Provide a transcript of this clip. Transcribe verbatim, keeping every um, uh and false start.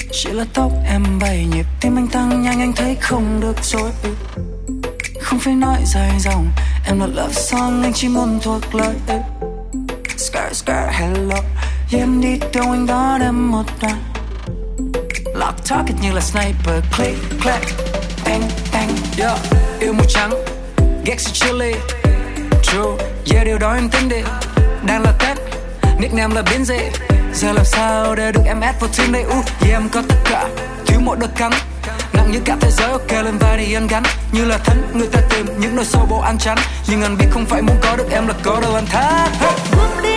Chỉ là tóc em bay nhịp tim anh tăng nhanh, anh thấy không được rồi. Không phải nói dài dòng, em là love song, anh chỉ muốn thuộc lời. Skirt skirt hello, yeah, em đi đâu anh đón em một đoạn. Lock target như là sniper, click clack, bang bang. Yeah, yêu màu trắng, ghét sự chili. True, yeah điều đó em tin đi. Đang là Tết, nickname là biến dị. Giờ làm sao để được em ép vào team đây? Uh, yeah em có tất cả, thiếu một đợt cắn. Nặng như cả thế giới, ok lên vai đi ăn gắn. Như là thánh, người ta tìm những nơi sâu bộ ăn chắn. Nhưng anh biết không phải muốn có được em là có đâu anh thắt. Hey.